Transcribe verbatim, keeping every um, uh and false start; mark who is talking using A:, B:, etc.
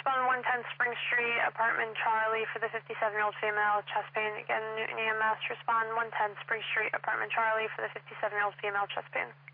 A: respond one ten Spring Street, apartment Charlie for the fifty-seven-year-old female, chest pain. Again, Newton E M S, respond one ten Spring Street, apartment Charlie for the fifty-seven-year-old female, chest pain.